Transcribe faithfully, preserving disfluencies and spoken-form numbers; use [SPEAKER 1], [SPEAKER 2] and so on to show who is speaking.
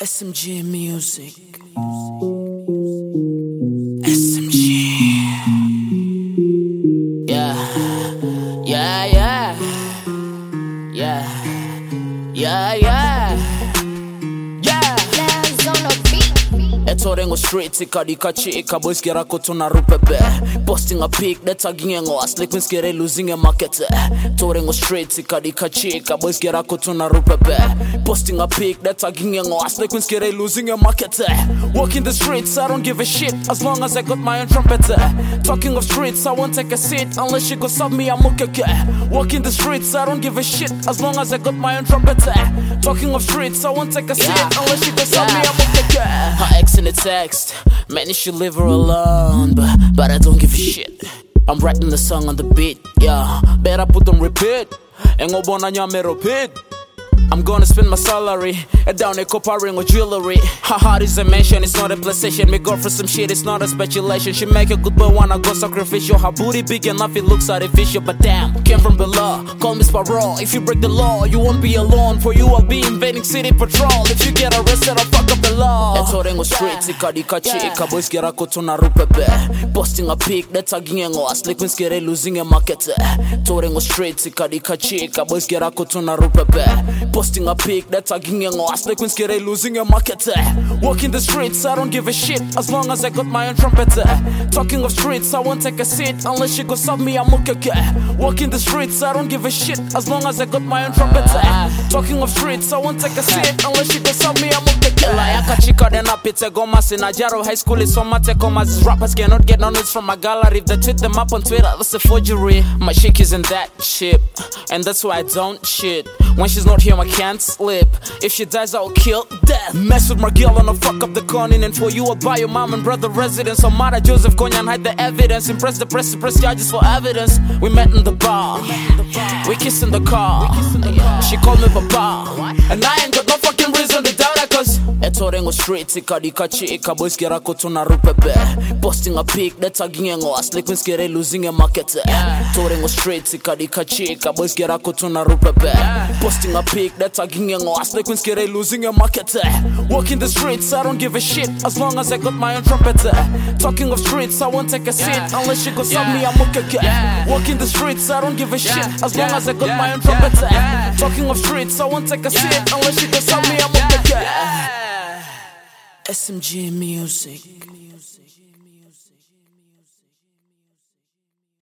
[SPEAKER 1] S M G Music. S M G. Yeah. Yeah, yeah. Yeah. Yeah, yeah. Yeah.
[SPEAKER 2] Lands on the beat.
[SPEAKER 1] Etorengo street ikadika chika boys get tuna rupebe. Posting a pic that's a gingo aslik when skere losing a market. Torengo street ikadika chika boys get tuna rupebe. Posting a pic that's a gingo aslik when skere losing a market. Walking the streets, I don't give a shit as long as I got my own trumpet. Talking of streets, I won't take a seat unless you go sub me, I'm okay. Walking the streets, I don't give a shit as long as I got my own trumpet. Talking of streets, I won't take a seat
[SPEAKER 2] Yeah.
[SPEAKER 1] unless you go sub
[SPEAKER 2] Yeah.
[SPEAKER 1] me, I'm okay. Her ex in the text, man, you should leave her alone, but, but I don't give a shit. I'm writing the song on the beat, yeah. Better put on repeat. And go born on your mirror pit. I'm gonna spend my salary and down a copper ring or jewelry. Her heart is a mansion, it's not a PlayStation. Me go for some shit, it's not a speculation. She make a good boy wanna go sacrificial. Her booty big enough, it looks artificial. But damn, came from below, call me Sparrow. If you break the law, you won't be alone. For you, I'll be invading city patrol. If you get arrested, I'll fuck up the law. Etorengo streets, ikadika chika boys get a kotuna rupebe. Posting a pic, that's a gingo aslik when skere losing a market. Torengo streets, ikadika chika boys get a kotuna rupebe. Posting a pic that's a gingo aslik when skere losing a market. Walking the streets, I don't give a shit as long as I got my own trumpet. Talking of streets, I won't take a seat unless you go sub me, I'm okay. Walking the streets, I don't give a shit as long as I got my own trumpet. Talking of streets, I won't take a seat unless you go sub me, I'm okay. Like chica then I pizza gomas in Ajaro High School is so much comas. These rappers cannot get no news from my gallery. If they tweet them up on Twitter, that's a forgery. My chick is in that shit, and that's why I don't shit. When she's not here, I can't sleep. If she dies, I'll kill death. Mess with my girl and I'll fuck up the continent. For you, I'll buy your mom and brother residence. Or Mara Joseph Konya and hide the evidence. Impress the press, press charges for evidence. We met in the bar, we kiss in the car. She called me papa, and I ain't got no fucking reason to doubt her. Cause Etorengo streets, ikadika chika boys get a kotuna rupebe. Posting a pic that's a gingo aslik when skere losing a market. Torengo streets, ikadika chika boys get a kotuna rupebe. Posting a pic that's a gingo aslik when skere losing a market. Walking the streets, I don't give a shit as long as I got my own trumpet. Talking of streets, I won't take a seat unless you go sub me, I'm okay. Walking the streets, I don't give a shit as long as I got my own trumpet. Talking of streets, I won't take a seat unless you go sub me, I'm okay. S M G Music.